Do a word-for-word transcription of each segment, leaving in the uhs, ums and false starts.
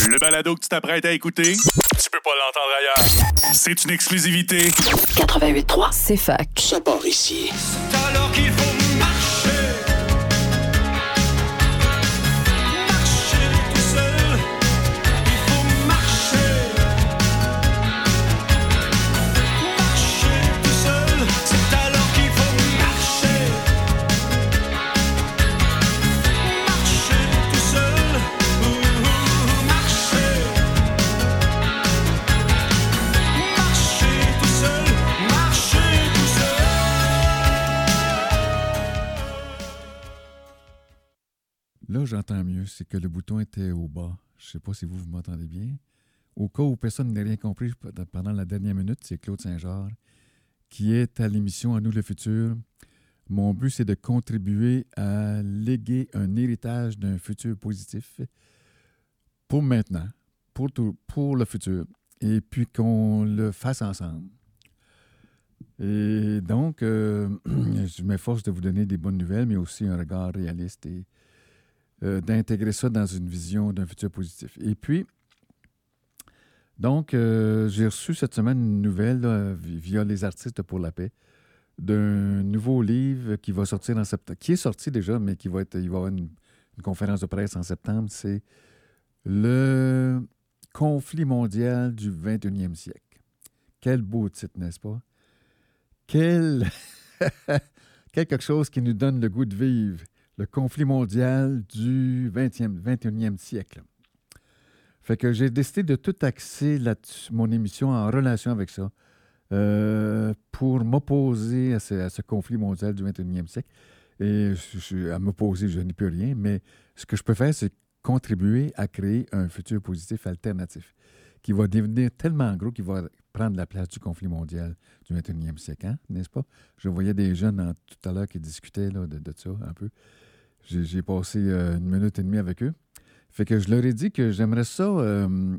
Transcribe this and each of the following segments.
Le balado que tu t'apprêtes à écouter, tu peux pas l'entendre ailleurs. C'est une exclusivité. quatre-vingt-huit trois, c'est fac. Ça part ici. C'est alors qu'il faut marcher. Marcher tout seul. Il faut marcher. Marcher tout seul. C'est alors qu'il faut marcher. Marcher tout seul. Ouh, marcher. Marcher tout seul. Marcher tout seul. Là, j'entends mieux. C'est que le bouton était au bas. Je ne sais pas si vous, vous m'entendez bien. Au cas où personne n'a rien compris pendant la dernière minute, c'est Claude Saint-Georges qui est à l'émission À nous le futur. Mon but, c'est de contribuer à léguer un héritage d'un futur positif pour maintenant, pour, tout, pour le futur, et puis qu'on le fasse ensemble. Et donc, euh, je m'efforce de vous donner des bonnes nouvelles, mais aussi un regard réaliste et euh, d'intégrer ça dans une vision d'un futur positif. Et puis, donc, euh, j'ai reçu cette semaine une nouvelle là, via les Artistes pour la paix d'un nouveau livre qui va sortir en septembre, qui est sorti déjà, mais qui va être, il va y avoir une, une conférence de presse en septembre. C'est le conflit mondial du vingt et unième siècle. Quel beau titre, n'est-ce pas? Quel... Quel quelque chose qui nous donne le goût de vivre. Le conflit mondial du vingtième, vingt et unième siècle. Fait que j'ai décidé de tout axer mon émission en relation avec ça euh, pour m'opposer à ce, à ce conflit mondial du vingt et unième siècle. Et je, je, à m'opposer, je n'y peux rien, mais ce que je peux faire, c'est contribuer à créer un futur positif alternatif qui va devenir tellement gros qu'il va prendre la place du conflit mondial du vingt et unième siècle, hein, n'est-ce pas? Je voyais des jeunes en, tout à l'heure qui discutaient là, de, de ça un peu. J'ai, j'ai passé euh, une minute et demie avec eux. Fait que je leur ai dit que j'aimerais ça, euh,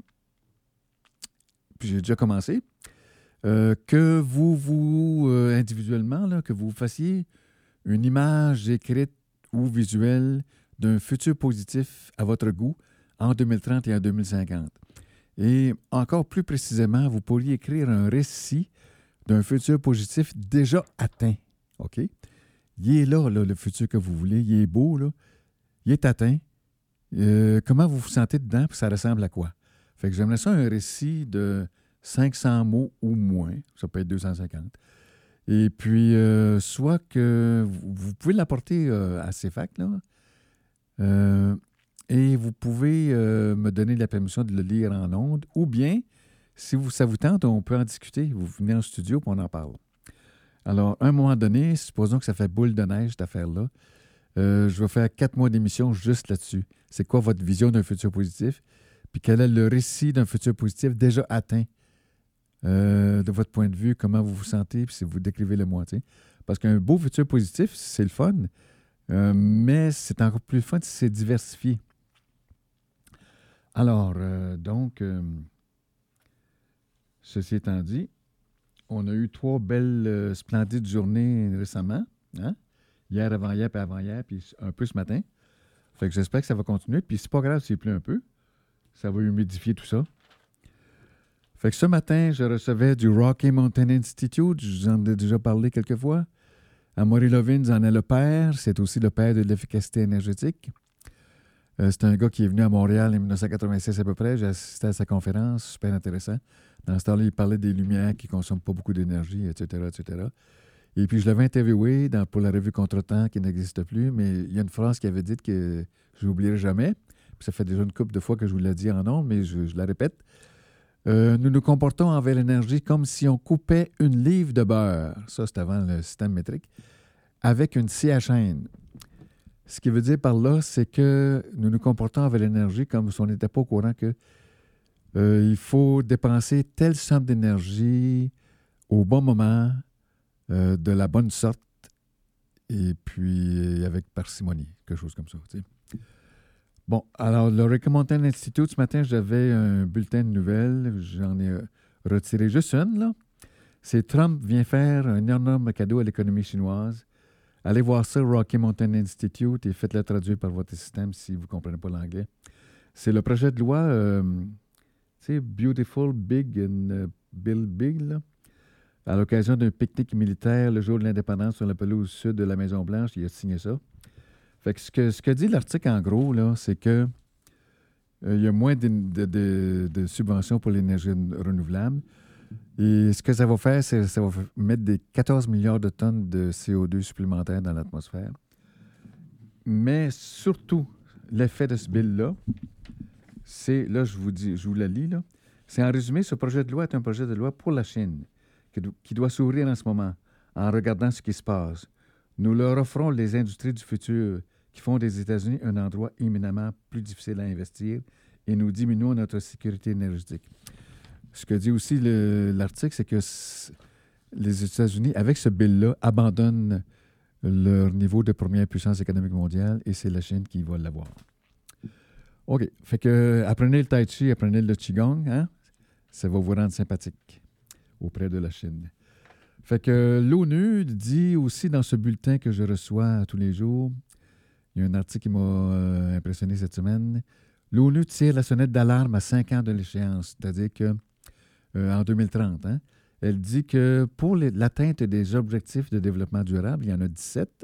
puis j'ai déjà commencé, euh, que vous, vous euh, individuellement, là, que vous fassiez une image écrite ou visuelle d'un futur positif à votre goût en deux mille trente et en deux mille cinquante. Et encore plus précisément, vous pourriez écrire un récit d'un futur positif déjà atteint. OK? Il est là, là, le futur que vous voulez. Il est beau, là. Il est atteint. Euh, comment vous vous sentez dedans, puis ça ressemble à quoi? Fait que j'aimerais ça un récit de cinq cents mots ou moins. Ça peut être deux cent cinquante. Et puis, euh, soit que vous, vous pouvez l'apporter euh, à C F A C, là. Euh, et vous pouvez euh, me donner la permission de le lire en ondes. Ou bien, si vous, ça vous tente, on peut en discuter. Vous venez en studio et on en parle. Alors, à un moment donné, supposons que ça fait boule de neige, cette affaire-là. Euh, je vais faire quatre mois d'émission juste là-dessus. C'est quoi votre vision d'un futur positif? Puis quel est le récit d'un futur positif déjà atteint? Euh, de votre point de vue, comment vous vous sentez, puis si vous décrivez le moi, tu sais. Parce qu'un beau futur positif, c'est le fun, euh, mais c'est encore plus fun si c'est diversifié. Alors, euh, donc, euh, ceci étant dit, on a eu trois belles, euh, splendides journées récemment, hein? Hier, avant-hier, puis avant-hier, puis un peu ce matin. Fait que j'espère que ça va continuer. Puis c'est pas grave s'il pleut un peu. Ça va humidifier tout ça. Fait que ce matin, je recevais du Rocky Mountain Institute. Je vous en ai déjà parlé quelques fois. Amory Lovins en est le père. C'est aussi le père de l'efficacité énergétique. Euh, c'est un gars qui est venu à Montréal en dix-neuf cent quatre-vingt-six à peu près. J'ai assisté à sa conférence. Super intéressant. Dans ce temps-là, il parlait des lumières qui ne consomment pas beaucoup d'énergie, et cetera, et cetera. Et puis, je l'avais interviewé dans, pour la revue Contretemps qui n'existe plus, mais il y a une phrase qu'il avait dite que je n'oublierai jamais. Puis ça fait déjà une couple de fois que je vous l'ai dit en ondes, mais je, je la répète. Euh, nous nous comportons envers l'énergie comme si on coupait une livre de beurre. Ça, c'est avant le système métrique. Avec une scie à chaîne. Ce qui veut dire par là, c'est que nous nous comportons envers l'énergie comme si on n'était pas au courant que euh, il faut dépenser telle somme d'énergie au bon moment, Euh, de la bonne sorte, et puis avec parcimonie, quelque chose comme ça. Tu sais. Bon, alors, le Rocky Mountain Institute, ce matin, j'avais un bulletin de nouvelles. J'en ai retiré juste une, là. C'est Trump vient faire un énorme cadeau à l'économie chinoise. Allez voir ça, Rocky Mountain Institute, et faites-le traduire par votre système si vous ne comprenez pas l'anglais. C'est le projet de loi, euh, tu sais, Beautiful Big and uh, Bill Big, là. À l'occasion d'un pique-nique militaire le jour de l'indépendance sur la pelouse sud de la Maison-Blanche, il a signé ça. Fait que ce que, ce que dit l'article, en gros, là, c'est que euh, il y a moins de, de, de, de subventions pour l'énergie renouvelable. Et ce que ça va faire, c'est que ça va mettre des quatorze milliards de tonnes de C O deux supplémentaires dans l'atmosphère. Mais surtout, l'effet de ce bill-là, c'est, là, je vous dis, je vous la lis, là. C'est en résumé, ce projet de loi est un projet de loi pour la Chine qui, qui doit s'ouvrir en ce moment en regardant ce qui se passe. Nous leur offrons les industries du futur qui font des États-Unis un endroit éminemment plus difficile à investir et nous diminuons notre sécurité énergétique. Ce que dit aussi le, l'article, c'est que les États-Unis, avec ce bill-là, abandonnent leur niveau de première puissance économique mondiale et c'est la Chine qui va l'avoir. OK. Fait que apprenez le tai chi, apprenez le qigong, hein? Ça va vous rendre sympathique auprès de la Chine. Fait que l'ONU dit aussi dans ce bulletin que je reçois tous les jours, il y a un article qui m'a euh, impressionné cette semaine. L'ONU tire la sonnette d'alarme à cinq ans de l'échéance, c'est-à-dire que euh, en deux mille trente, hein, elle dit que pour les, l'atteinte des objectifs de développement durable, il y en a dix-sept.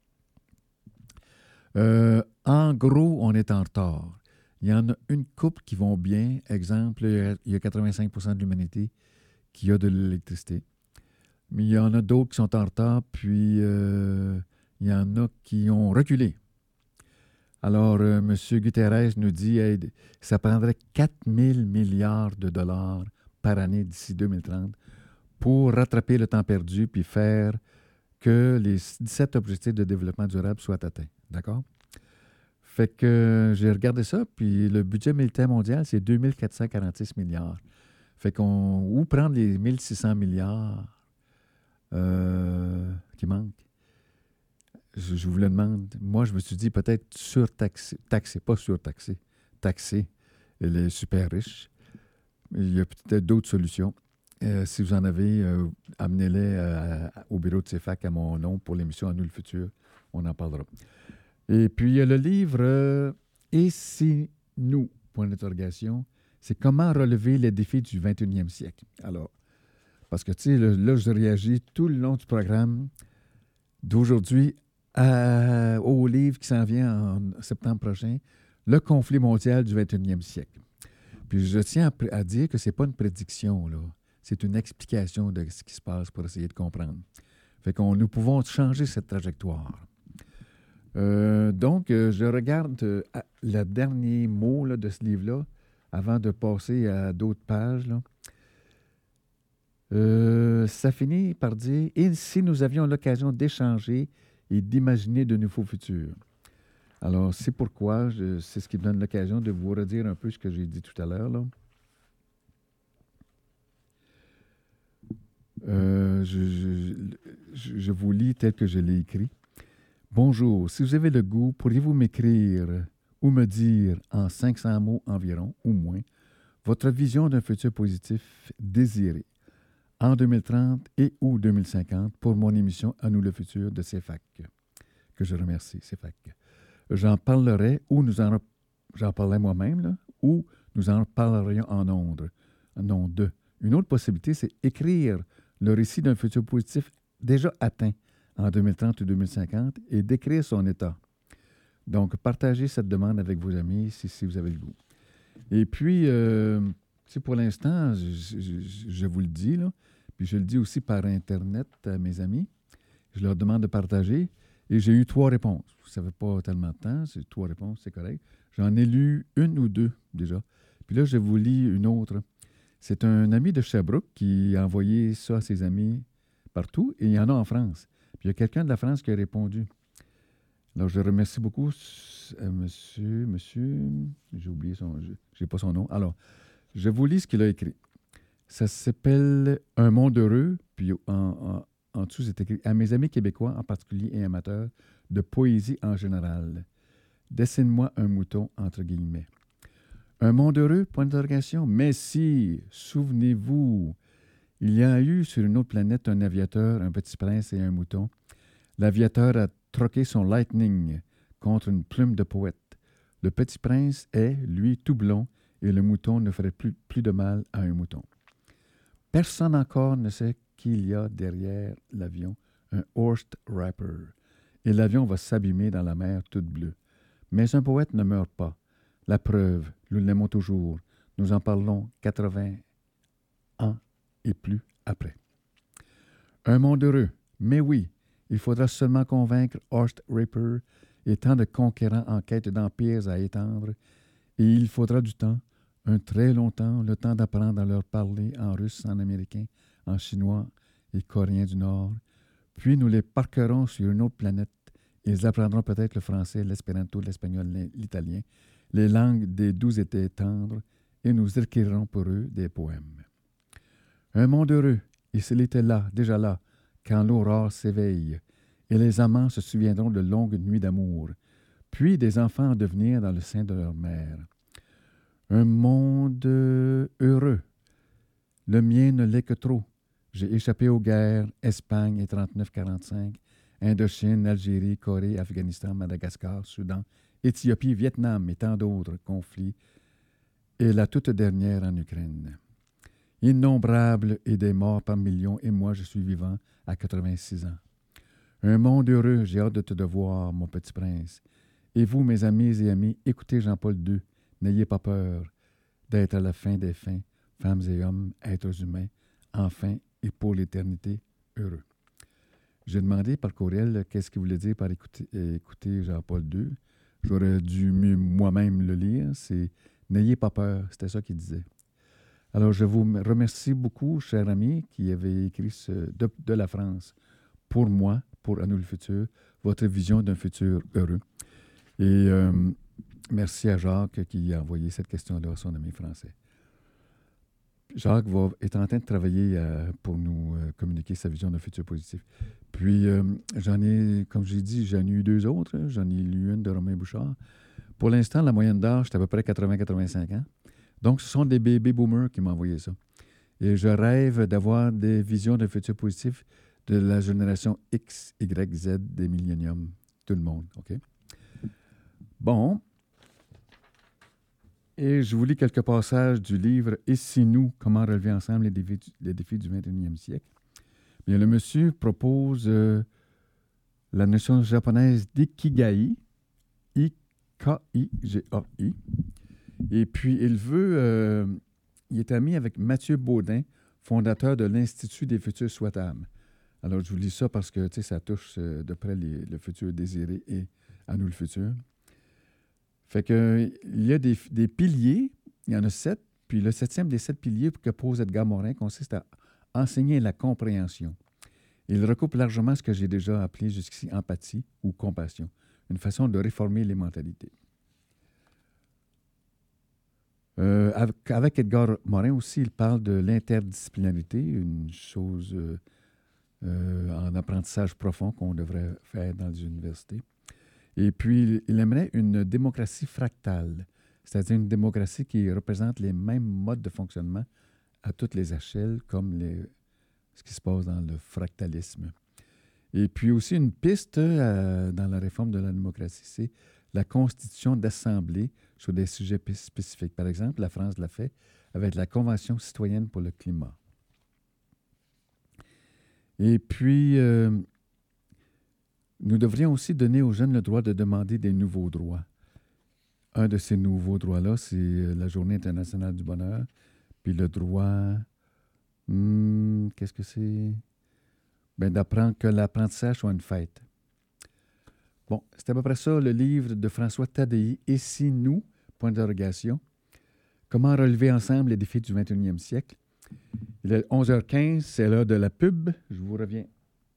Euh, en gros, on est en retard. Il y en a une couple qui vont bien. Exemple, il y a quatre-vingt-cinq pour cent de l'humanité qui a de l'électricité. Mais il y en a d'autres qui sont en retard, puis euh, il y en a qui ont reculé. Alors, euh, M. Guterres nous dit hey, ça prendrait quatre mille milliards de dollars par année d'ici deux mille trente pour rattraper le temps perdu puis faire que les dix-sept objectifs de développement durable soient atteints. D'accord? Fait que euh, j'ai regardé ça, puis le budget militaire mondial, c'est deux mille quatre cent quarante-six milliards. Fait qu'on... Où prendre les mille six cents milliards euh, qui manquent? Je, je vous le demande. Moi, je me suis dit peut-être surtaxé, taxé, pas surtaxé, taxé les super riches. Il y a peut-être d'autres solutions. Euh, si vous en avez, euh, amenez-les euh, au bureau de C F A C à mon nom pour l'émission À nous le futur. On en parlera. Et puis, il y a le livre euh, « Et si nous ?» point d'interrogation. C'est comment relever les défis du vingt et unième siècle. Alors, parce que, tu sais, là, là, je réagis tout le long du programme d'aujourd'hui à, au livre qui s'en vient en septembre prochain, « Le conflit mondial du vingt et unième siècle ». Puis je tiens à, à dire que ce n'est pas une prédiction, là. C'est une explication de ce qui se passe pour essayer de comprendre. Fait qu'on nous pouvons changer cette trajectoire. Euh, donc, euh, je regarde euh, le dernier mot là, de ce livre-là avant de passer à d'autres pages. Là. Euh, ça finit par dire « Et si nous avions l'occasion d'échanger et d'imaginer de nouveaux futurs? » Alors, c'est pourquoi, je, c'est ce qui me donne l'occasion de vous redire un peu ce que j'ai dit tout à l'heure. Là. Euh, je, je, je, je vous lis tel que je l'ai écrit. Bonjour, si vous avez le goût, pourriez-vous m'écrire ou me dire en cinq cents mots environ, ou moins, votre vision d'un futur positif désiré en deux mille trente et ou deux mille cinquante pour mon émission À nous le futur de C F A C, que je remercie, C F A C. J'en parlerai ou nous en j'en parlerai moi-même, là, ou nous en parlerions en ondes, non de. Une autre possibilité, c'est écrire le récit d'un futur positif déjà atteint en deux mille trente ou deux mille cinquante et décrire son état. Donc, partagez cette demande avec vos amis si, si vous avez le goût. Et puis, euh, pour l'instant, je, je, je vous le dis, là, puis je le dis aussi par Internet à mes amis. Je leur demande de partager et j'ai eu trois réponses. Ça ne fait pas tellement de temps, c'est trois réponses, c'est correct. J'en ai lu une ou deux déjà. Puis là, je vous lis une autre. C'est un ami de Sherbrooke qui a envoyé ça à ses amis partout et il y en a en France. Puis il y a quelqu'un de la France qui a répondu. Alors, je remercie beaucoup euh, monsieur, monsieur, j'ai oublié son, je n'ai pas son nom. Alors, je vous lis ce qu'il a écrit. Ça s'appelle « Un monde heureux », puis en, en, en dessous, c'est écrit « À mes amis québécois, en particulier et amateurs de poésie en général, dessine-moi un mouton, entre guillemets. Un monde heureux, point d'interrogation. Mais si, souvenez-vous, il y a eu sur une autre planète un aviateur, un petit prince et un mouton. L'aviateur a troqué son Lightning contre une plume de poète. Le petit prince est, lui, tout blond, et le mouton ne ferait plus, plus de mal à un mouton. Personne encore ne sait qu'il y a derrière l'avion un Horst Wrapper, et l'avion va s'abîmer dans la mer toute bleue. Mais un poète ne meurt pas. La preuve, nous l'aimons toujours. Nous en parlons quatre-vingts ans et plus après. Un monde heureux, mais oui, il faudra seulement convaincre Horst Wrapper et tant de conquérants en quête d'empires à étendre, et il faudra du temps, un très long temps, le temps d'apprendre à leur parler en russe, en américain, en chinois et coréen du Nord. Puis nous les parquerons sur une autre planète. Ils apprendront peut-être le français, l'espéranto, l'espagnol, l'italien, les langues des doux étés tendres, et nous écrirons pour eux des poèmes. Un monde heureux, et s'il était là, déjà là, quand l'aurore s'éveille, et les amants se souviendront de longues nuits d'amour, puis des enfants en devenir dans le sein de leur mère. Un monde heureux. Le mien ne l'est que trop. J'ai échappé aux guerres, Espagne et trente-neuf quarante-cinq, Indochine, Algérie, Corée, Afghanistan, Madagascar, Soudan, Éthiopie, Vietnam et tant d'autres conflits, et la toute dernière en Ukraine. Innombrables et des morts par millions, et moi je suis vivant à quatre-vingt-six ans. Un monde heureux, j'ai hâte de te voir, mon petit prince. Et vous, mes amis et amis, écoutez Jean-Paul deux, n'ayez pas peur d'être à la fin des fins, femmes et hommes, êtres humains, enfin et pour l'éternité, heureux. J'ai demandé par courriel qu'est-ce qu'il voulait dire par écouter, écouter Jean-Paul deux. J'aurais dû mieux moi-même le lire. C'est « N'ayez pas peur », c'était ça qu'il disait. Alors, je vous remercie beaucoup, cher ami, qui avait écrit ce, de, de la France pour moi, pour À nous le futur, votre vision d'un futur heureux. Et euh, merci à Jacques qui a envoyé cette question-là à son ami français. Jacques va, est en train de travailler euh, pour nous euh, communiquer sa vision d'un futur positif. Puis, euh, j'en ai, comme j'ai dit, j'en ai eu deux autres. J'en ai lu une de Romain Bouchard. Pour l'instant, la moyenne d'âge, c'est à peu près quatre-vingts à quatre-vingt-cinq ans. Donc, ce sont des baby boomers qui m'ont envoyé ça. Et je rêve d'avoir des visions d'un futur positif de la génération X, Y, Z, des milléniums. Tout le monde, OK? Bon. Et je vous lis quelques passages du livre « Et si nous, comment relever ensemble les défis du, les défis du vingt et unième siècle ?» Bien, le monsieur propose euh, la notion japonaise d'ikigai, I K I G A I. Et puis, il veut... Euh, il est ami avec Mathieu Baudin, fondateur de l'Institut des futurs souhaitables. Alors, je vous lis ça parce que, tu sais, ça touche euh, de près les, le futur désiré et à nous le futur. Fait que, il y a des, des piliers, il y en a sept, puis le septième des sept piliers que pose Edgar Morin consiste à enseigner la compréhension. Il recoupe largement ce que j'ai déjà appelé jusqu'ici empathie ou compassion, une façon de réformer les mentalités. Euh, avec, avec Edgar Morin aussi, il parle de l'interdisciplinarité, une chose euh, euh, en apprentissage profond qu'on devrait faire dans les universités. Et puis, il aimerait une démocratie fractale, c'est-à-dire une démocratie qui représente les mêmes modes de fonctionnement à toutes les échelles, comme les, ce qui se passe dans le fractalisme. Et puis aussi, une piste euh, dans la réforme de la démocratie, c'est la constitution d'assemblée sur des sujets spécifiques. Par exemple, la France l'a fait avec la Convention citoyenne pour le climat. Et puis... Euh, Nous devrions aussi donner aux jeunes le droit de demander des nouveaux droits. Un de ces nouveaux droits-là, c'est la Journée internationale du bonheur. Puis le droit... Hmm, qu'est-ce que c'est? Bien, d'apprendre que l'apprentissage soit une fête. Bon, c'est à peu près ça le livre de François Tadei. « Et si nous? » Point d'interrogation. Comment relever ensemble les défis du vingt et unième siècle? Il est onze heures quinze, c'est l'heure de la pub. Je vous reviens.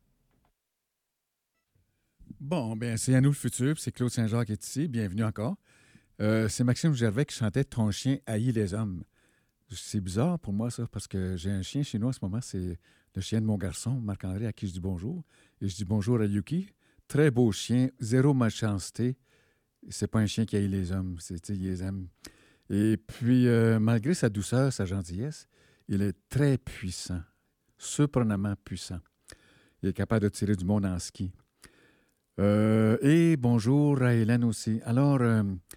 Bon, bien, c'est À nous le futur, c'est Claude Saint-Jacques qui est ici. Bienvenue encore. Euh, c'est Maxime Gervais qui chantait « Ton chien haït les hommes ». C'est bizarre pour moi, ça, parce que j'ai un chien chez nous en ce moment. C'est le chien de mon garçon, Marc-André, à qui je dis bonjour. Et je dis bonjour à Yuki. Très beau chien, zéro malchanceté. C'est pas un chien qui haït les hommes, c'est, il les aime. Et puis, euh, malgré sa douceur, sa gentillesse, il est très puissant, surprenamment puissant. Il est capable de tirer du monde en ski. Euh, et bonjour à Hélène aussi. Alors, euh,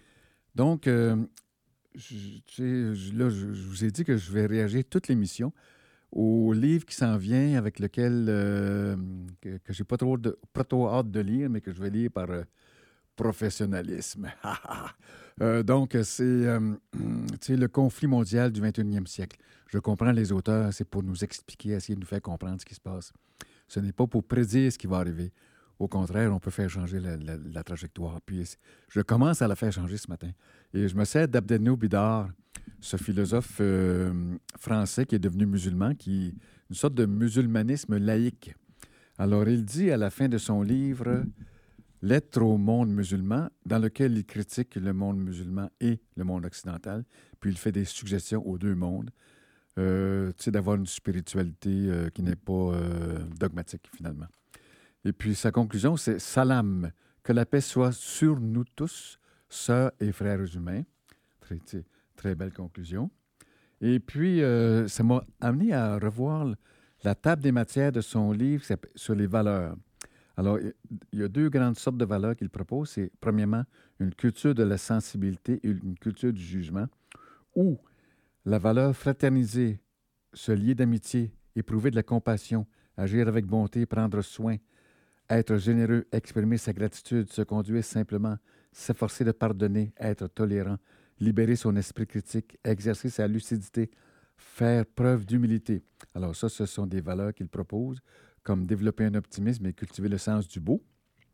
Donc, euh, je, tu sais, je- là, je, je vous ai dit que je vais réagir toute l'émission au livre qui s'en vient, avec lequel euh, que, que j'ai pas trop, de, pas trop hâte de lire, mais que je vais lire par euh, professionnalisme. Euh, donc, c'est euh, tu sais, le conflit mondial du vingt et unième siècle. Je comprends les auteurs, c'est pour nous expliquer, essayer de nous faire comprendre ce qui se passe. Ce n'est pas pour prédire ce qui va arriver. Au contraire, on peut faire changer la, la- la trajectoire. Puis, c- je commence à la faire changer ce matin. Et je me sers d'Abdelnou Bidar, ce philosophe euh, français qui est devenu musulman, qui une sorte de musulmanisme laïque. Alors, il dit à la fin de son livre Lettre au monde musulman, dans lequel il critique le monde musulman et le monde occidental, puis il fait des suggestions aux deux mondes, euh, tu sais, d'avoir une spiritualité euh, qui n'est pas euh, dogmatique, finalement. Et puis sa conclusion, c'est Salam, que la paix soit sur nous tous, sœurs et frères humains. Très, tu sais, très belle conclusion. Et puis, euh, ça m'a amené à revoir l- la table des matières de son livre qui s'appelle sur les valeurs. Alors, il il y a deux grandes sortes de valeurs qu'il propose. C'est, premièrement, une culture de la sensibilité et une culture du jugement, où la valeur fraterniser, se lier d'amitié, éprouver de la compassion, agir avec bonté, prendre soin, être généreux, exprimer sa gratitude, se conduire simplement, s'efforcer de pardonner, être tolérant, libérer son esprit critique, exercer sa lucidité, faire preuve d'humilité. Alors ça, ce sont des valeurs qu'il propose, comme développer un optimisme et cultiver le sens du beau.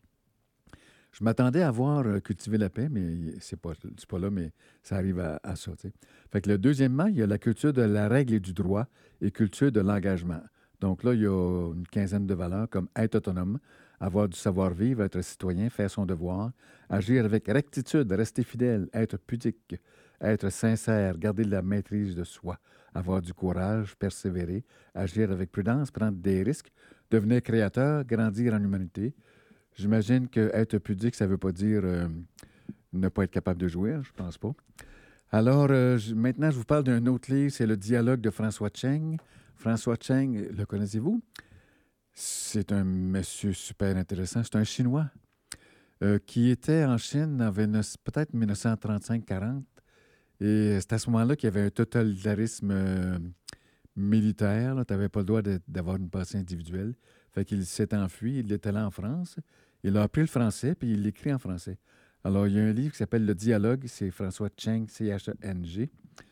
Je m'attendais à voir euh, cultiver la paix, mais c'est pas, c'est pas là, mais ça arrive à, à ça. Tu sais. Fait que le deuxièmement, il y a la culture de la règle et du droit et culture de l'engagement. Donc là, il y a une quinzaine de valeurs comme être autonome, avoir du savoir-vivre, être citoyen, faire son devoir, agir avec rectitude, rester fidèle, être pudique, être sincère, garder la maîtrise de soi, avoir du courage, persévérer, agir avec prudence, prendre des risques, devenir créateur, grandir en humanité. J'imagine que être pudique, ça ne veut pas dire euh, ne pas être capable de jouir, je pense pas. Alors, euh, je- maintenant, je vous parle d'un autre livre, c'est Le dialogue de François Cheng. François Cheng, le connaissez-vous? C'est un monsieur super intéressant. C'est un Chinois euh, qui était en Chine en vingt- peut-être mille neuf cent trente-cinq quarante. Et c'est à ce moment-là qu'il y avait un totalitarisme euh, militaire. Tu n'avais pas le droit de- d'avoir une pensée individuelle. Fait qu'il s'est enfui. Il est allé en France. Il a appris le français, puis il l'écrit en français. Alors, il y a un livre qui s'appelle Le dialogue. C'est François Cheng, C H E N G.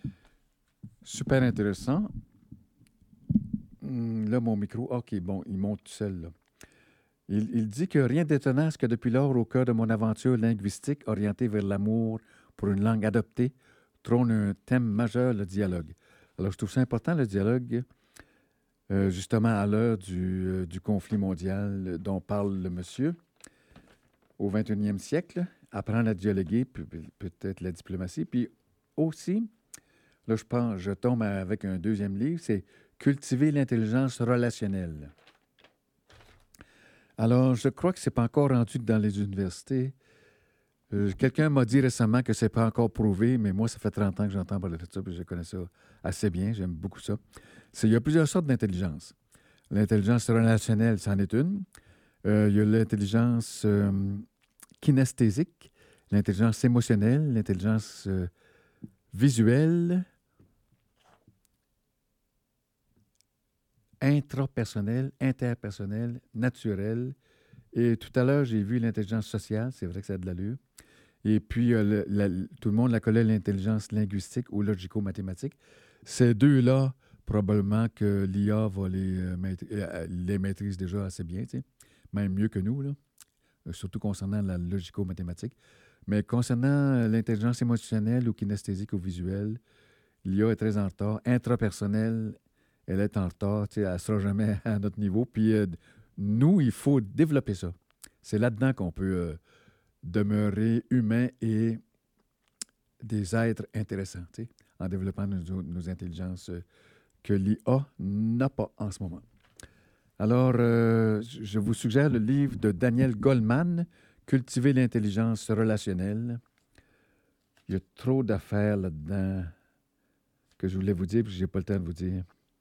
Super intéressant. Hum, là, mon micro. OK, bon, il monte tout seul, là. Il, il dit que rien d'étonnant à ce que depuis lors, au cœur de mon aventure linguistique orientée vers l'amour pour une langue adoptée, trône un thème majeur, le dialogue. Alors, je trouve ça important, le dialogue, euh, justement à l'heure du, euh, du conflit mondial euh, dont parle le monsieur au vingt et unième siècle, apprendre à dialoguer, puis puis peut-être la diplomatie. Puis aussi, là, je pense, je tombe avec un deuxième livre, c'est Cultiver l'intelligence relationnelle. Alors, je crois que c'est pas encore rendu dans les universités. Euh, quelqu'un m'a dit récemment que c'est pas encore prouvé, mais moi, ça fait trente ans que j'entends parler de ça, puis je connais ça assez bien, j'aime beaucoup ça. C'est, il y a plusieurs sortes d'intelligence. L'intelligence relationnelle, c'en est une. Euh, il y a l'intelligence euh, kinesthésique, l'intelligence émotionnelle, l'intelligence euh, visuelle, intrapersonnelle, interpersonnelle, naturelle. Et tout à l'heure, j'ai vu l'intelligence sociale, c'est vrai que ça a de l'allure. Et puis, euh, le- la- tout le monde la connaît, l'intelligence linguistique ou logico-mathématique. Ces deux-là, probablement que l'I A va les, euh, maît- euh, les maîtrise déjà assez bien, tu sais, même mieux que nous, là, euh, surtout concernant la logico-mathématique. Mais concernant euh, l'intelligence émotionnelle ou kinesthésique ou visuelle, l'I A est très en retard. Intrapersonnelle, elle est en retard, tu sais, elle ne sera jamais à notre niveau. Puis euh, nous, il faut développer ça. C'est là-dedans qu'on peut euh, demeurer humain et des êtres intéressants, tu sais, en développant nos, nos intelligences euh, que l'I A n'a pas en ce moment. Alors, euh, je vous suggère le livre de Daniel Goleman, Cultiver l'intelligence relationnelle. Il y a trop d'affaires là-dedans que je voulais vous dire, puis je n'ai pas le temps de vous dire.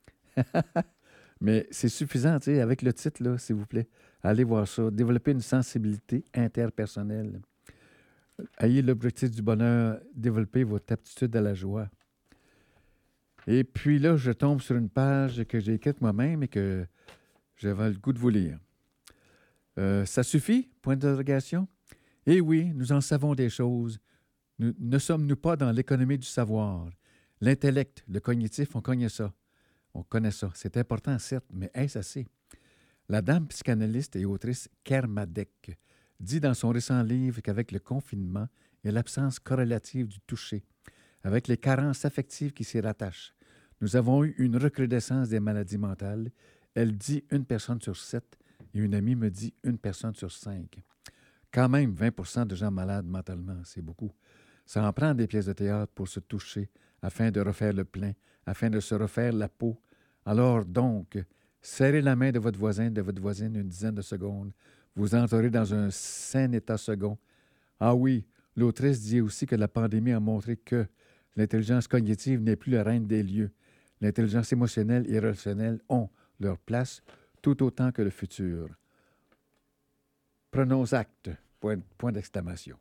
Mais c'est suffisant, tu sais, avec le titre, là, s'il vous plaît. Allez voir ça. Développer une sensibilité interpersonnelle. Ayez l'objectif du bonheur, développez votre aptitude à la joie. Et puis là, je tombe sur une page que j'ai écrite moi-même et que j'avais le goût de vous lire. Euh, ça suffit? Point d'interrogation. Eh oui, nous en savons des choses. Nous, ne sommes-nous pas dans l'économie du savoir? L'intellect, le cognitif, on connaît ça. On connaît ça. C'est important, certes, mais est-ce assez? La dame psychanalyste et autrice Kermadec dit dans son récent livre qu'avec le confinement et l'absence corrélative du toucher, avec les carences affectives qui s'y rattachent, nous avons eu une recrudescence des maladies mentales. Elle dit une personne sur sept et une amie me dit une personne sur cinq. Quand même, vingt pour cent de gens malades mentalement, c'est beaucoup. Ça en prend des pièces de théâtre pour se toucher, afin de refaire le plein, afin de se refaire la peau. Alors donc, serrez la main de votre voisin, de votre voisine une dizaine de secondes. Vous entrerez dans un sain état second. Ah oui, l'autrice dit aussi que la pandémie a montré que l'intelligence cognitive n'est plus la reine des lieux. L'intelligence émotionnelle et relationnelle ont leur place tout autant que le futur. Prenons acte, point, point d'exclamation.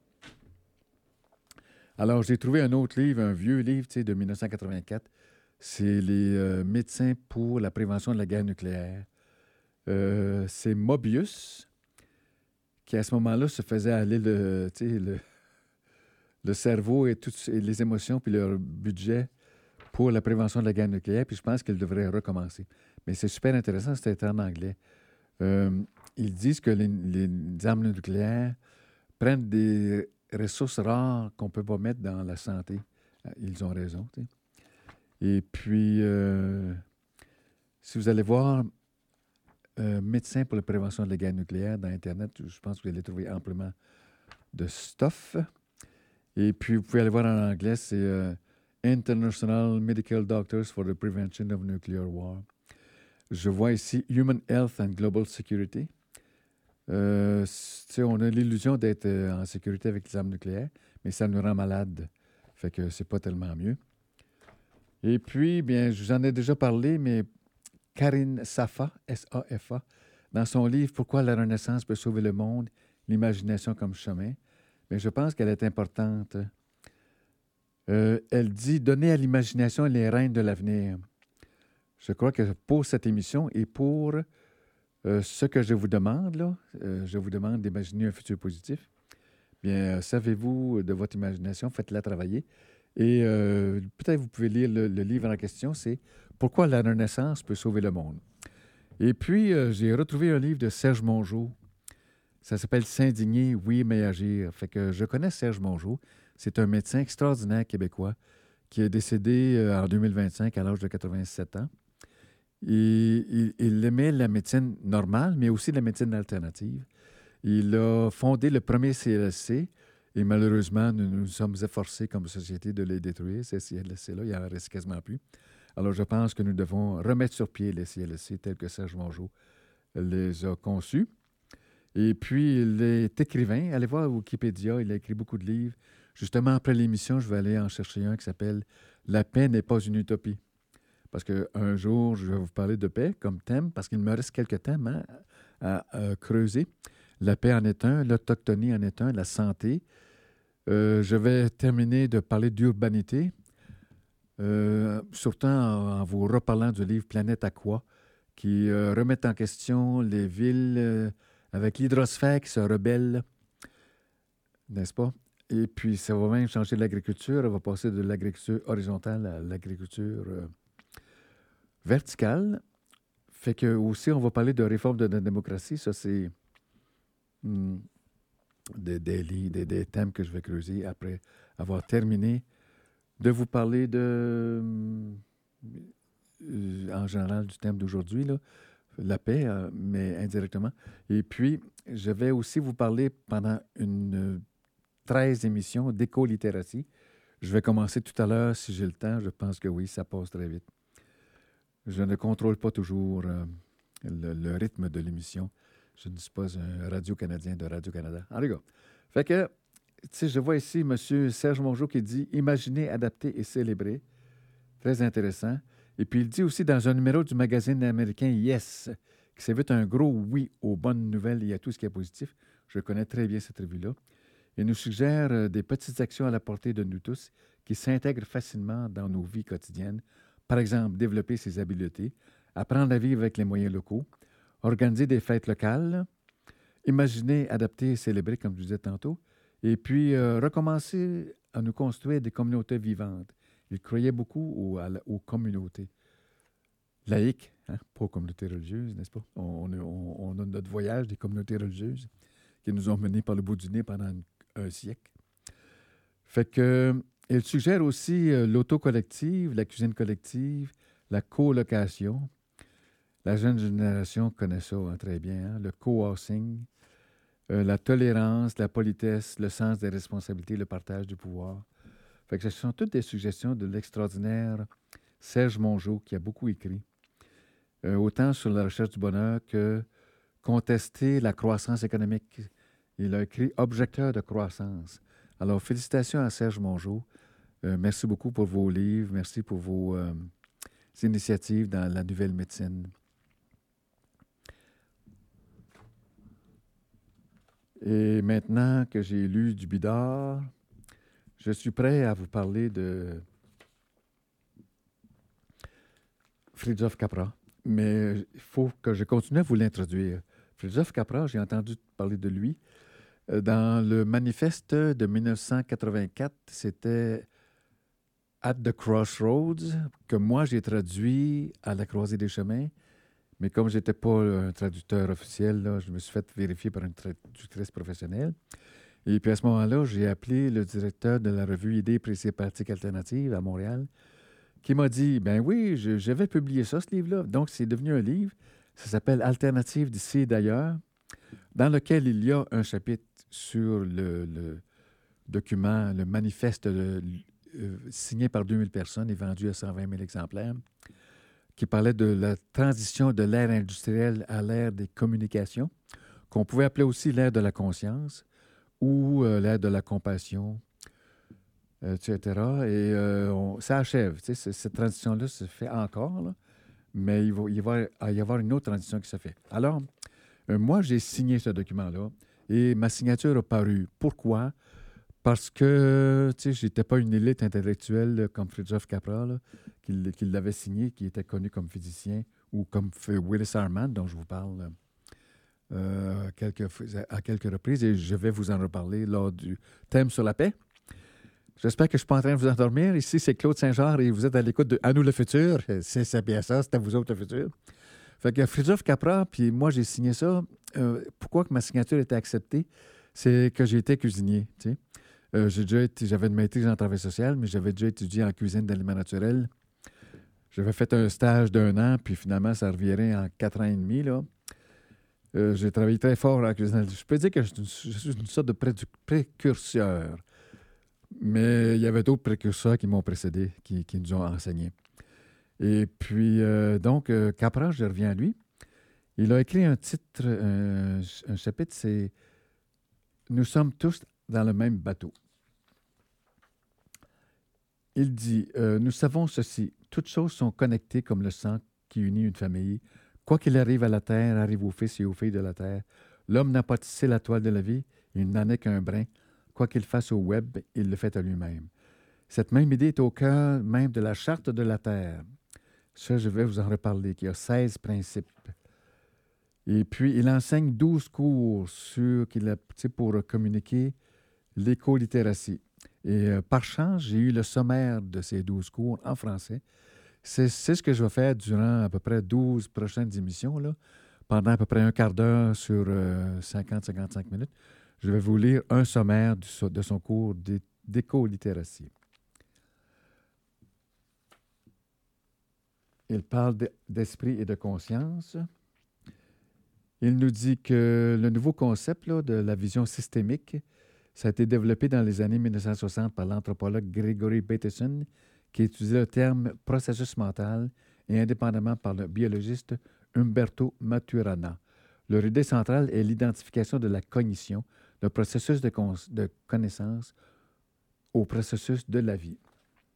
Alors, j'ai trouvé un autre livre, un vieux livre, tu sais, de dix-neuf cent quatre-vingt-quatre. C'est les euh, médecins pour la prévention de la guerre nucléaire. Euh, c'est Mobius, qui à ce moment-là se faisait aller le, tu sais, le, le cerveau et toutes et les émotions, puis leur budget pour la prévention de la guerre nucléaire, puis je pense qu'il devrait recommencer. Mais c'est super intéressant, c'était en anglais. Euh, ils disent que les, les armes nucléaires prennent des ressources rares qu'on ne peut pas mettre dans la santé. Ils ont raison, tu sais. Et puis, euh, si vous allez voir euh, médecin pour la prévention de la guerre nucléaire dans Internet, je pense que vous allez trouver amplement de stuff. Et puis, vous pouvez aller voir en anglais, c'est euh, International Medical Doctors for the Prevention of Nuclear War. Je vois ici Human Health and Global Security. Euh, on a l'illusion d'être en sécurité avec les armes nucléaires, mais ça nous rend malades. Fait que c'est pas tellement mieux. Et puis, bien, je vous en ai déjà parlé, mais Karine Safa, S A F A, dans son livre « Pourquoi la Renaissance peut sauver le monde, l'imagination comme chemin », mais je pense qu'elle est importante. Euh, elle dit « Donnez à l'imagination les rênes de l'avenir ». Je crois que pour cette émission et pour euh, ce que je vous demande, là, euh, je vous demande d'imaginer un futur positif. Bien, euh, savez-vous de votre imagination, faites-la travailler. Et euh, peut-être vous pouvez lire le, le livre en question, c'est « Pourquoi la Renaissance peut sauver le monde ». Et puis, euh, j'ai retrouvé un livre de Serge Mongeau. Ça s'appelle « S'indigner, oui, mais agir ». Fait que je connais Serge Mongeau. C'est un médecin extraordinaire québécois qui est décédé euh, en deux mille vingt-cinq à l'âge de quatre-vingt-sept ans. Et, il, il aimait la médecine normale, mais aussi la médecine alternative. Il a fondé le premier C L S C et malheureusement, nous nous sommes efforcés comme société de les détruire, ces C L S C-là. Il n'y en reste quasiment plus. Alors, je pense que nous devons remettre sur pied les C L S C tels que Serge Mongeau les a conçus. Et puis, il est écrivain. Allez voir Wikipédia, il a écrit beaucoup de livres. Justement, après l'émission, je vais aller en chercher un qui s'appelle « La paix n'est pas une utopie ». Parce qu'un jour, je vais vous parler de paix comme thème, parce qu'il me reste quelques thèmes hein, à, à creuser. La paix en est un, l'autochtonie en est un, la santé. Euh, je vais terminer de parler d'urbanité, euh, surtout en, en vous reparlant du livre « Planète Aqua », qui euh, remet en question les villes euh, avec l'hydrosphère qui se rebelle, n'est-ce pas? Et puis, ça va même changer l'agriculture. Elle va passer de l'agriculture horizontale à l'agriculture euh, verticale. Fait que aussi, on va parler de réforme de la démocratie. Ça, c'est hmm, des, des, des, des thèmes que je vais creuser après avoir terminé de vous parler de, euh, en général, du thème d'aujourd'hui, là, la paix, euh, mais indirectement. Et puis, je vais aussi vous parler pendant une treize émissions d'éco-littératie. Je vais commencer tout à l'heure, si j'ai le temps. Je pense que oui, ça passe très vite. Je ne contrôle pas toujours euh, le, le rythme de l'émission. Je ne suis pas un radio-canadien de Radio-Canada. En tout cas, fait que, tu sais, je vois ici M. Serge Mongeau qui dit « Imaginer, adapter et célébrer ». Très intéressant. Et puis, il dit aussi dans un numéro du magazine américain Yes, qui s'évite un gros oui aux bonnes nouvelles et à tout ce qui est positif. Je connais très bien cette revue-là. Il nous suggère euh, des petites actions à la portée de nous tous qui s'intègrent facilement dans nos vies quotidiennes. Par exemple, développer ses habiletés, apprendre à vivre avec les moyens locaux, organiser des fêtes locales, imaginer, adapter et célébrer, comme je disais tantôt, et puis euh, recommencer à nous construire des communautés vivantes. Il croyait beaucoup aux, à la- aux communautés laïques, hein, pas aux communautés religieuses, n'est-ce pas? On, on a, on- on a notre voyage des communautés religieuses qui nous ont menés par le bout du nez pendant une- un siècle. Fait que, il suggère aussi euh, l'auto collective, la cuisine collective, la colocation. La jeune génération connaît ça hein, très bien, hein, le co-housing, euh, la tolérance, la politesse, le sens des responsabilités, le partage du pouvoir. Fait que ce sont toutes des suggestions de l'extraordinaire Serge Mongeau qui a beaucoup écrit, euh, autant sur la recherche du bonheur que contester la croissance économique. Il a écrit Objecteur de croissance. Alors, félicitations à Serge Mongeau. Euh, merci beaucoup pour vos livres. Merci pour vos euh, initiatives dans la nouvelle médecine. Et maintenant que j'ai lu du Bidard, je suis prêt à vous parler de Fritjof Capra. Mais il faut que je continue à vous l'introduire. Fritjof Capra, j'ai entendu parler de lui. Euh, Dans le manifeste de dix-neuf cent quatre-vingt-quatre, c'était At the Crossroads, que moi j'ai traduit à la croisée des chemins. Mais comme je n'étais pas un traducteur officiel, là, je me suis fait vérifier par une traductrice professionnelle. Et puis à ce moment-là, j'ai appelé le directeur de la revue Idées, Précis et Pratiques Alternatives à Montréal, qui m'a dit, ben oui, je- j'avais publié ça, ce livre-là. Donc, c'est devenu un livre. Ça s'appelle Alternatives d'ici et d'ailleurs, dans lequel il y a un chapitre sur le, le document, le manifeste de- euh, signé par deux mille personnes et vendu à cent vingt mille exemplaires, qui parlait de la transition de l'ère industrielle à l'ère des communications, qu'on pouvait appeler aussi l'ère de la conscience ou euh, l'ère de la compassion, euh, et cetera. Et euh, on- ça achève. Tu sais, c- cette transition-là se fait encore, là, mais il va, il va y avoir une autre transition qui se fait. Alors, euh, moi, j'ai signé ce document-là et ma signature a paru. Pourquoi? Parce que, tu sais, j'étais pas une élite intellectuelle là, comme Fritjof Capra, là, qui, l- qui l'avait signé, qui était connu comme physicien, ou comme F- Willis Harman, dont je vous parle euh, quelques, fois- à quelques reprises, et je vais vous en reparler lors du thème sur la paix. J'espère que je ne suis pas en train de vous endormir. Ici, c'est Claude Saint-Jean et vous êtes à l'écoute de À nous le futur. C'est c'est bien ça, c'est à vous autres le futur. Fait que Fritjof Capra, puis moi, j'ai signé ça. Euh, pourquoi que ma signature était acceptée? C'est que j'ai été cuisinier, tu sais. Euh, j'ai déjà été- j'avais une maîtrise en travail social, mais j'avais déjà étudié en cuisine d'aliments naturels. J'avais fait un stage d'un an, puis finalement, ça revirait en quatre ans et demi, là. Euh, j'ai travaillé très fort en cuisine. Je peux dire que je suis une, je suis une sorte de prédu- précurseur. Mais il y avait d'autres précurseurs qui m'ont précédé, qui, qui nous ont enseigné. Et puis, euh, donc, euh, Capra, je reviens à lui. Il a écrit un titre, un, un chapitre, c'est « Nous sommes tous dans le même bateau ». Il dit euh, « Nous savons ceci, toutes choses sont connectées comme le sang qui unit une famille. Quoi qu'il arrive à la terre, arrive aux fils et aux filles de la terre. L'homme n'a pas tissé la toile de la vie, il n'en est qu'un brin. Quoi qu'il fasse au web, il le fait à lui-même. Cette même idée est au cœur même de la charte de la Terre. Ça, je vais vous en reparler, qui a seize principes. Et puis, il enseigne douze cours sur, qu'il a, tu sais, pour communiquer l'écolittératie. Et euh, par chance, j'ai eu le sommaire de ces douze cours en français. C'est, c'est ce que je vais faire durant à peu près douze prochaines émissions, là, pendant à peu près un quart d'heure sur euh, cinquante à cinquante-cinq minutes. Je vais vous lire un sommaire du, de son cours d'é- d'écolittératie. Il parle de- d'esprit et de conscience. Il nous dit que le nouveau concept là, de la vision systémique, ça a été développé dans les années mille neuf cent soixante par l'anthropologue Gregory Bateson, qui étudie le terme processus mental, et indépendamment par le biologiste Umberto Maturana. Leur idée centrale est l'identification de la cognition, le processus de, con- de connaissance au processus de la vie.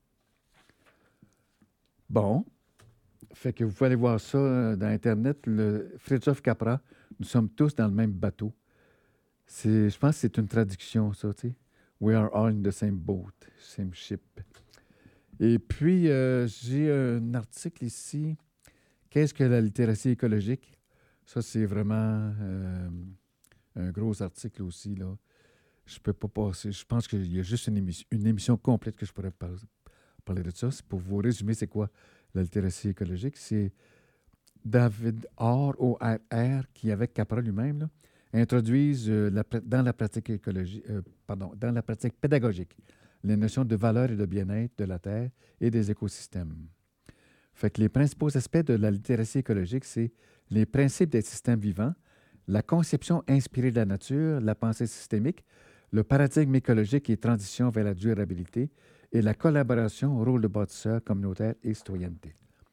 Bon, fait que vous pouvez aller voir ça euh, dans Internet, le Fritjof Capra, nous sommes tous dans le même bateau. C'est, je pense que c'est une traduction, ça, tu sais. We are all in the same boat, same ship. Et puis, euh, j'ai un article ici. Qu'est-ce que la littératie écologique? Ça, c'est vraiment euh, un gros article aussi, là. Je peux pas passer. Je pense qu'il y a juste une émission, une émission complète que je pourrais par- parler de ça. C'est pour vous résumer, c'est quoi la littératie écologique? C'est David R. O. R. R. qui, avec Capra lui-même, là, introduisent euh, la, dans la pratique écologique, euh, pardon, dans la pratique pédagogique, les notions de valeur et de bien-être de la Terre et des écosystèmes. Fait que les principaux aspects de la littératie écologique, c'est les principes des systèmes vivants, la conception inspirée de la nature, la pensée systémique, le paradigme écologique et transition vers la durabilité et la collaboration au rôle de bâtisseur communautaire et citoyenneté.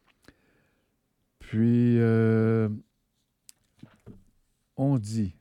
Puis, euh, on dit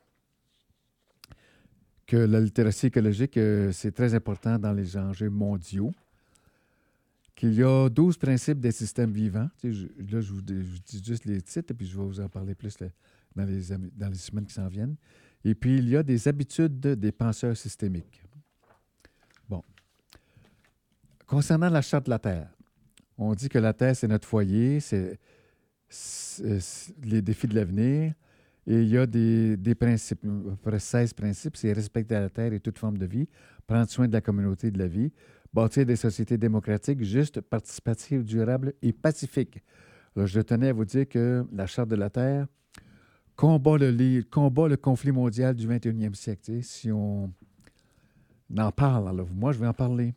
que la littératie écologique, euh, c'est très important dans les enjeux mondiaux, qu'il y a douze principes des systèmes vivants. Tu sais, je, là, je vous, je vous dis juste les titres, et puis je vais vous en parler plus là, dans, les, dans les semaines qui s'en viennent. Et puis, il y a des habitudes des penseurs systémiques. Bon. Concernant la Charte de la Terre, on dit que la Terre, c'est notre foyer, c'est, c'est, c'est les défis de l'avenir. Et il y a des, des principes, à peu près seize principes. C'est respecter la Terre et toute forme de vie, prendre soin de la communauté et de la vie, bâtir des sociétés démocratiques, justes, participatives, durables et pacifiques. Alors, je tenais à vous dire que la Charte de la Terre combat le, combat le conflit mondial du vingt et unième siècle. Tu sais, si on en parle, alors moi, je vais en parler.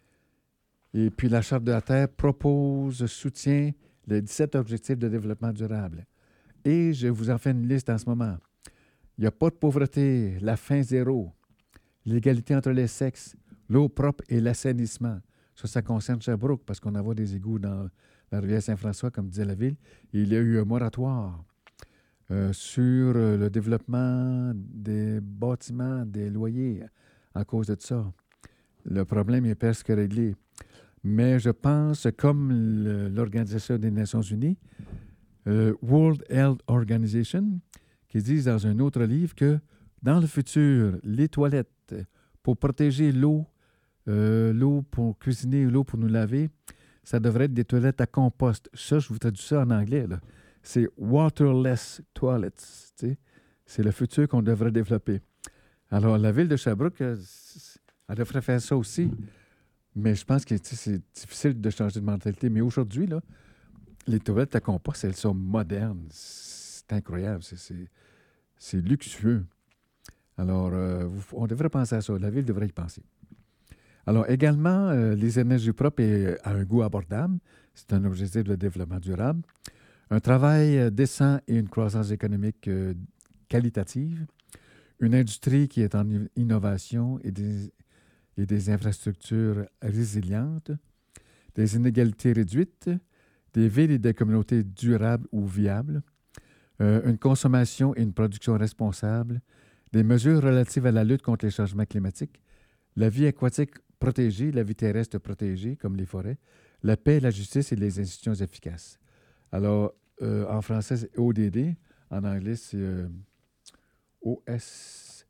Et puis, la Charte de la Terre propose, soutient les dix-sept objectifs de développement durable. Et je vous en fais une liste en ce moment. Il n'y a pas de pauvreté, la faim zéro, l'égalité entre les sexes, l'eau propre et l'assainissement. Ça, ça concerne Sherbrooke parce qu'on a des égouts dans la rivière Saint-François, comme disait la ville. Et il y a eu un moratoire euh, sur le développement des bâtiments, des loyers à cause de ça. Le problème est presque réglé. Mais je pense, comme le, l'Organisation des Nations Unies, euh, World Health Organization, qui disent dans un autre livre que dans le futur, les toilettes, pour protéger l'eau, euh, l'eau pour cuisiner, l'eau pour nous laver, ça devrait être des toilettes à compost. Ça, je vous traduis ça en anglais, là. C'est waterless toilets. Tu sais. C'est le futur qu'on devrait développer. Alors, la ville de Sherbrooke, elle devrait faire ça aussi. Mais je pense que c'est difficile de changer de mentalité. Mais aujourd'hui, là, les toilettes à compost, elles sont modernes. C'est incroyable. C'est, c'est, c'est luxueux. Alors, euh, vous, on devrait penser à ça. La ville devrait y penser. Alors, également, euh, les énergies propres et à un goût abordable. C'est un objectif de développement durable. Un travail euh, décent et une croissance économique euh, qualitative. Une industrie qui est en innovation et des, et des infrastructures résilientes. Des inégalités réduites. Des villes et des communautés durables ou viables. Euh, une consommation et une production responsable. Des mesures relatives à la lutte contre les changements climatiques. La vie aquatique protégée, la vie terrestre protégée, comme les forêts. La paix, la justice et les institutions efficaces. Alors, euh, en français, c'est O D D. En anglais, c'est euh, O S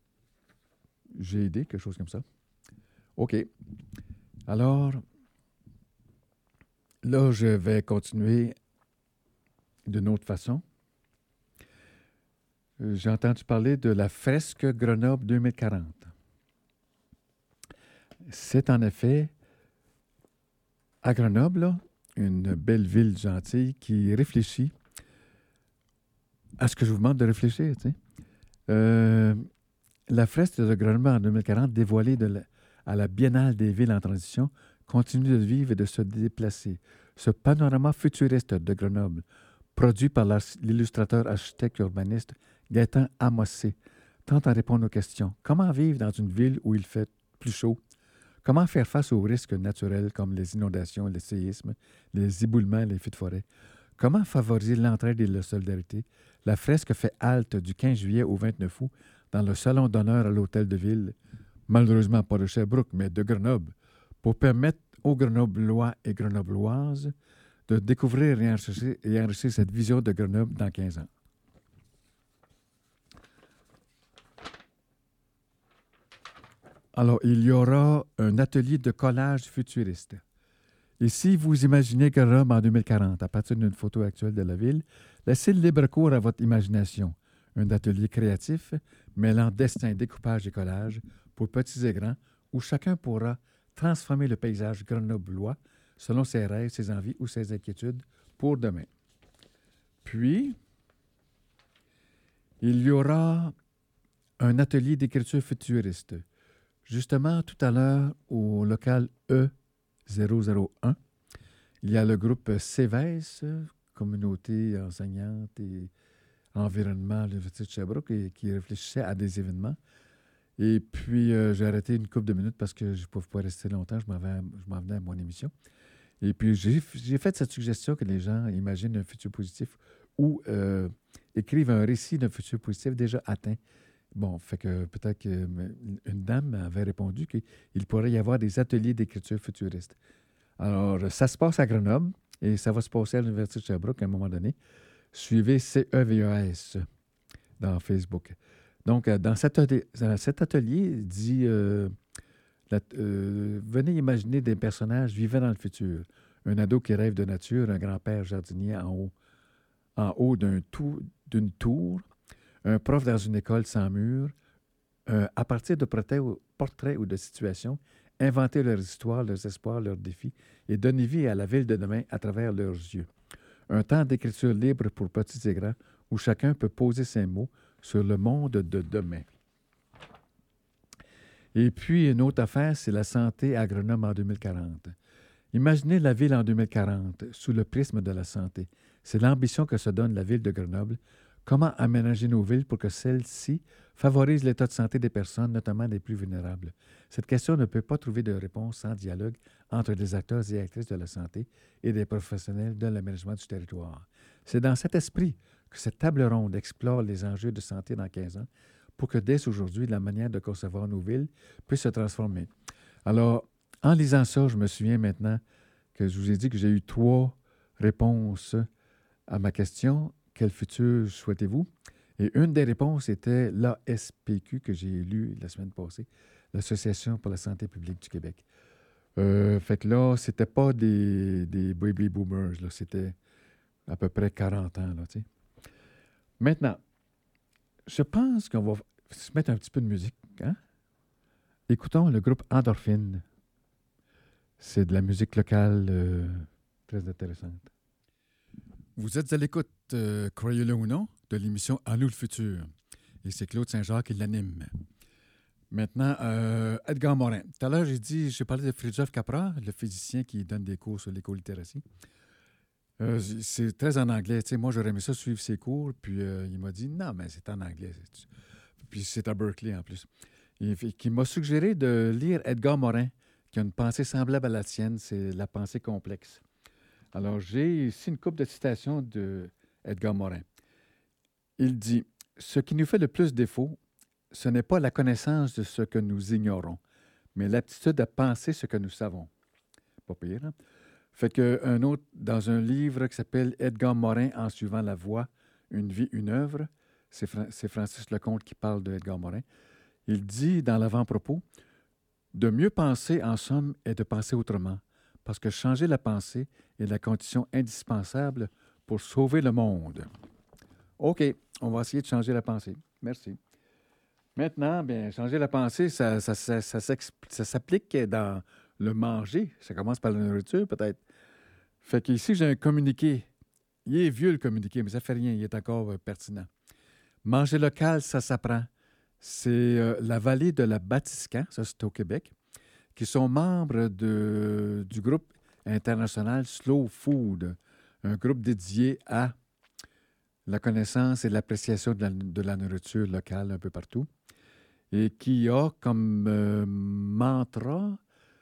G D, quelque chose comme ça. OK. Alors, là, je vais continuer d'une autre façon. J'ai entendu parler de la fresque Grenoble deux mille quarante. C'est en effet à Grenoble, là, une belle ville gentille qui réfléchit à ce que je vous demande de réfléchir. Tu sais. Euh, la fresque de Grenoble en deux mille quarante, dévoilée de la, à la Biennale des villes en transition, continue de vivre et de se déplacer. Ce panorama futuriste de Grenoble, produit par l'illustrateur architecte urbaniste Gaëtan Amossé, tente à répondre aux questions. Comment vivre dans une ville où il fait plus chaud? Comment faire face aux risques naturels comme les inondations, les séismes, les éboulements, les feux de forêt? Comment favoriser l'entraide et la solidarité? La fresque fait halte du quinze juillet au vingt-neuf août dans le salon d'honneur à l'hôtel de ville, malheureusement pas de Sherbrooke, mais de Grenoble, pour permettre aux Grenoblois et Grenobloises de découvrir et enrichir, et enrichir cette vision de Grenoble dans quinze ans. Alors, il y aura un atelier de collage futuriste. Et si vous imaginez Grenoble en deux mille quarante, à partir d'une photo actuelle de la ville, laissez le libre cours à votre imagination. Un atelier créatif mêlant dessin, découpage et collage pour petits et grands, où chacun pourra transformer le paysage grenoblois selon ses rêves, ses envies ou ses inquiétudes pour demain. Puis, il y aura un atelier d'écriture futuriste. Justement, tout à l'heure, au local E zéro zéro un, il y a le groupe CEVES, Communauté enseignante et environnement à l'Université de Sherbrooke, et qui réfléchissait à des événements. Et puis, euh, j'ai arrêté une couple de minutes parce que je ne pouvais pas rester longtemps. Je m'en venais, je m'en venais à mon émission. Et puis, j'ai, j'ai fait cette suggestion que les gens imaginent un futur positif ou euh, écrivent un récit d'un futur positif déjà atteint. Bon, fait que peut-être qu'une dame m'avait répondu qu'il pourrait y avoir des ateliers d'écriture futuriste. Alors, ça se passe à Grenoble et ça va se passer à l'Université de Sherbrooke à un moment donné. Suivez C E V E S dans Facebook. Donc, dans cet atelier, dans cet atelier il dit euh, la, euh, venez imaginer des personnages vivant dans le futur. Un ado qui rêve de nature, un grand-père jardinier en haut, en haut d'un tou, d'une tour, un prof dans une école sans mur, euh, à partir de portraits ou, portraits ou de situations, inventer leurs histoires, leurs espoirs, leurs défis et donner vie à la ville de demain à travers leurs yeux. Un temps d'écriture libre pour petits et grands où chacun peut poser ses mots sur le monde de demain. Et puis, une autre affaire, c'est la santé à Grenoble en deux mille quarante. Imaginez la ville en deux mille quarante sous le prisme de la santé. C'est l'ambition que se donne la ville de Grenoble. Comment aménager nos villes pour que celles-ci favorisent l'état de santé des personnes, notamment les plus vulnérables? Cette question ne peut pas trouver de réponse sans dialogue entre les acteurs et actrices de la santé et des professionnels de l'aménagement du territoire. C'est dans cet esprit que cette table ronde explore les enjeux de santé dans quinze ans pour que dès aujourd'hui, la manière de concevoir nos villes puisse se transformer. Alors, en lisant ça, je me souviens maintenant que je vous ai dit que j'ai eu trois réponses à ma question. Quel futur souhaitez-vous? Et une des réponses était l'A S P Q que j'ai lu la semaine passée, l'Association pour la santé publique du Québec. Euh, fait que là, c'était pas des, des baby boomers, là, c'était à peu près quarante ans, là, tu sais. Maintenant, je pense qu'on va se mettre un petit peu de musique, hein? Écoutons le groupe Endorphine. C'est de la musique locale euh, très intéressante. Vous êtes à l'écoute, euh, croyez-le ou non, de l'émission À nous le futur. Et c'est Claude Saint-Jacques qui l'anime. Maintenant, euh, Edgar Morin. Tout à l'heure, j'ai dit, j'ai parlé de Fridtjof Capra, le physicien qui donne des cours sur l'écolittératie. Euh, c'est très en anglais. Tu sais, moi, j'aurais aimé ça suivre ses cours, puis euh, il m'a dit, non, mais c'est en anglais. Puis c'est à Berkeley en plus. Et, et qui m'a suggéré de lire Edgar Morin, qui a une pensée semblable à la tienne, c'est la pensée complexe. Alors, j'ai ici une couple de citations de Edgar Morin. Il dit « Ce qui nous fait le plus défaut, ce n'est pas la connaissance de ce que nous ignorons, mais l'aptitude à penser ce que nous savons. » Pas pire, hein? Fait qu'un autre, dans un livre qui s'appelle « Edgar Morin en suivant la voie, une vie, une œuvre », c'est, Fra- c'est Francis Lecomte qui parle de Edgar Morin. Il dit dans l'avant-propos « De mieux penser, en somme, est de penser autrement. Parce que changer la pensée est la condition indispensable pour sauver le monde. » OK, on va essayer de changer la pensée. Merci. Maintenant, bien, changer la pensée, ça, ça, ça, ça, ça s'applique dans le manger. Ça commence par la nourriture, peut-être. Fait qu'ici, j'ai un communiqué. Il est vieux, le communiqué, mais ça ne fait rien. Il est encore euh, pertinent. Manger local, ça s'apprend. C'est euh, la vallée de la Batiscan, ça c'est au Québec, qui sont membres de, du groupe international Slow Food, un groupe dédié à la connaissance et l'appréciation de la, de la nourriture locale un peu partout, et qui a comme euh, mantra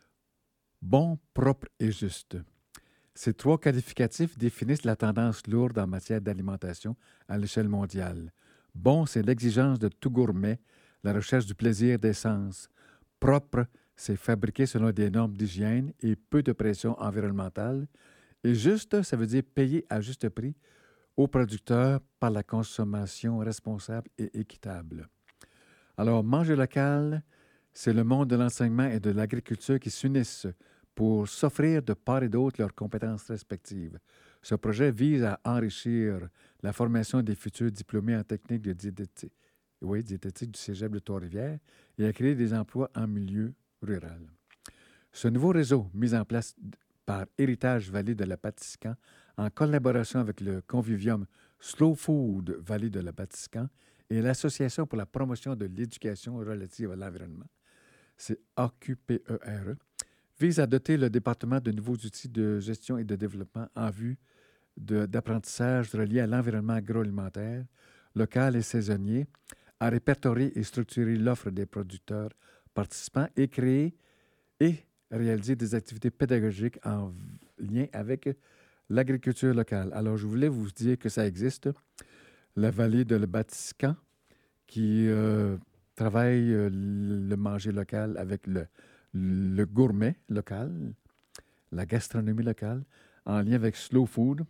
« bon, propre et juste ». Ces trois qualificatifs définissent la tendance lourde en matière d'alimentation à l'échelle mondiale. Bon, c'est l'exigence de tout gourmet, la recherche du plaisir des sens. Propre, c'est fabriqué selon des normes d'hygiène et peu de pression environnementale. Et juste, ça veut dire payer à juste prix aux producteurs par la consommation responsable et équitable. Alors, manger local, c'est le monde de l'enseignement et de l'agriculture qui s'unissent pour s'offrir de part et d'autre leurs compétences respectives. Ce projet vise à enrichir la formation des futurs diplômés en technique de diététique, oui, diététique du Cégep de Trois-Rivières et à créer des emplois en milieu rural. Ce nouveau réseau, mis en place par Héritage Vallée de la Batiscan, en collaboration avec le convivium Slow Food Vallée de la Batiscan et l'Association pour la promotion de l'éducation relative à l'environnement, c'est A Q P E R E, vise à doter le département de nouveaux outils de gestion et de développement en vue de, d'apprentissage relié à l'environnement agroalimentaire, local et saisonnier, à répertorier et structurer l'offre des producteurs participants et créer et réaliser des activités pédagogiques en lien avec l'agriculture locale. Alors, je voulais vous dire que ça existe. La vallée de le Batiscan qui euh, travaille euh, le manger local avec le, le gourmet local, la gastronomie locale, en lien avec Slow Food.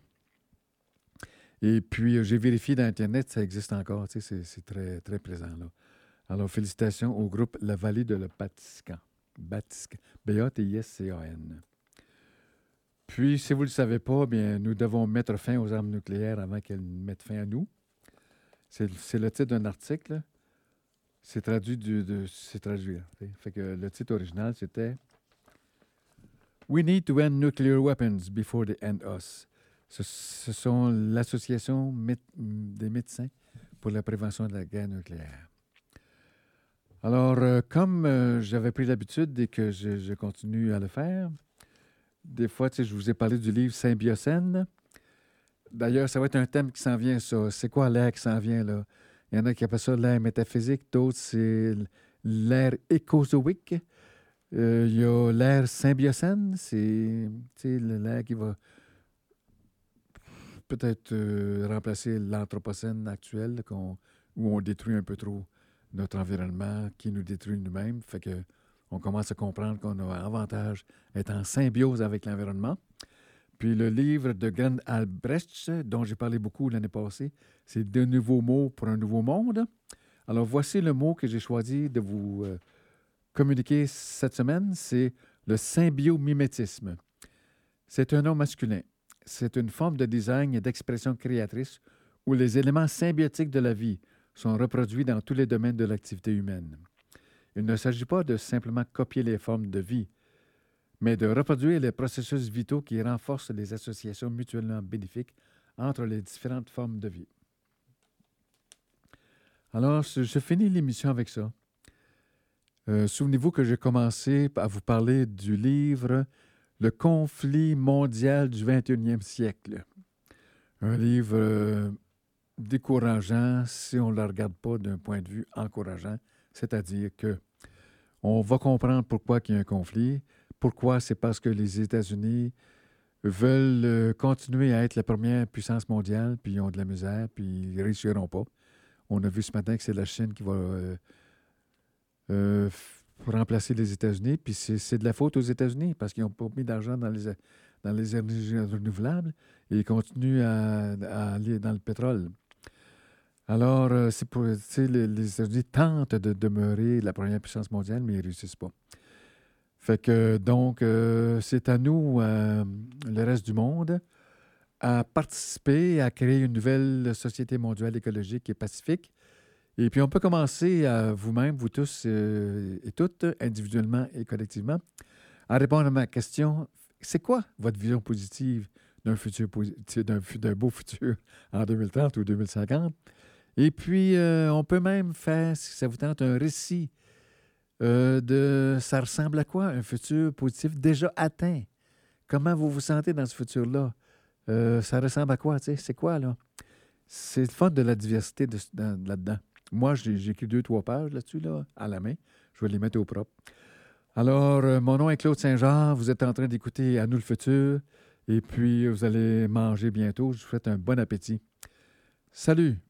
Et puis, euh, j'ai vérifié dans Internet, ça existe encore. Tu sais, c'est, c'est très, très plaisant, là. Alors, félicitations au groupe La Vallée de le Batiscan. Batiscan. B A T I S C A N. Puis, si vous ne le savez pas, bien, nous devons mettre fin aux armes nucléaires avant qu'elles mettent fin à nous. C'est, c'est le titre d'un article. C'est traduit du, de, c'est traduit. Là, fait que le titre original, c'était We need to end nuclear weapons before they end us. Ce, ce sont l'Association mé- des médecins pour la prévention de la guerre nucléaire. Alors, euh, comme euh, j'avais pris l'habitude et que je, je continue à le faire, des fois, tu sais, je vous ai parlé du livre Symbiocène. D'ailleurs, ça va être un thème qui s'en vient, ça. C'est quoi l'air qui s'en vient, là? Il y en a qui appellent ça l'air métaphysique, d'autres, c'est l'air écozoïque. Euh, il y a l'air symbiocène, c'est tu sais, l'air qui va peut-être euh, remplacer l'anthropocène actuel, qu'on, où on détruit un peu trop notre environnement, qui nous détruit nous-mêmes. Fait que on commence à comprendre qu'on a avantage à être en symbiose avec l'environnement. Puis le livre de Glenn Albrecht, dont j'ai parlé beaucoup l'année passée, c'est « De nouveaux mots pour un nouveau monde ». Alors voici le mot que j'ai choisi de vous euh, communiquer cette semaine, c'est le symbiomimétisme. C'est un nom masculin. C'est une forme de design et d'expression créatrice où les éléments symbiotiques de la vie sont reproduits dans tous les domaines de l'activité humaine. Il ne s'agit pas de simplement copier les formes de vie, mais de reproduire les processus vitaux qui renforcent les associations mutuellement bénéfiques entre les différentes formes de vie. Alors, je finis l'émission avec ça. Euh, souvenez-vous que j'ai commencé à vous parler du livre « Le conflit mondial du vingt et unième siècle ». Un livre euh, décourageant si on ne le regarde pas d'un point de vue encourageant, c'est-à-dire que on va comprendre pourquoi il y a un conflit. Pourquoi? C'est parce que les États-Unis veulent euh, continuer à être la première puissance mondiale, puis ils ont de la misère, puis ils ne réussiront pas. On a vu ce matin que c'est la Chine qui va euh, euh, f- remplacer les États-Unis, puis c'est, c'est de la faute aux États-Unis parce qu'ils n'ont pas mis d'argent dans les, dans les énergies renouvelables et ils continuent à, à aller dans le pétrole. Alors, euh, c'est pour, tu sais, les, les États-Unis tentent de demeurer la première puissance mondiale, mais ils ne réussissent pas. Fait que, donc, euh, c'est à nous, euh, le reste du monde, à participer à créer une nouvelle société mondiale écologique et pacifique. Et puis, on peut commencer à vous-même, vous tous euh, et toutes, individuellement et collectivement, à répondre à ma question. C'est quoi votre vision positive d'un futur positif, d'un, d'un beau futur en deux mille trente ou deux mille cinquante? Et puis, euh, on peut même faire, si ça vous tente, un récit euh, de ça ressemble à quoi, un futur positif déjà atteint? Comment vous vous sentez dans ce futur-là? Euh, ça ressemble à quoi, tu sais? C'est quoi, là? C'est le fun de la diversité de, de, là-dedans. Moi, j'ai, j'ai écrit deux, trois pages là-dessus, là, à la main. Je vais les mettre au propre. Alors, euh, mon nom est Claude Saint-Jean. Vous êtes en train d'écouter À nous le futur. Et puis, vous allez manger bientôt. Je vous souhaite un bon appétit. Salut!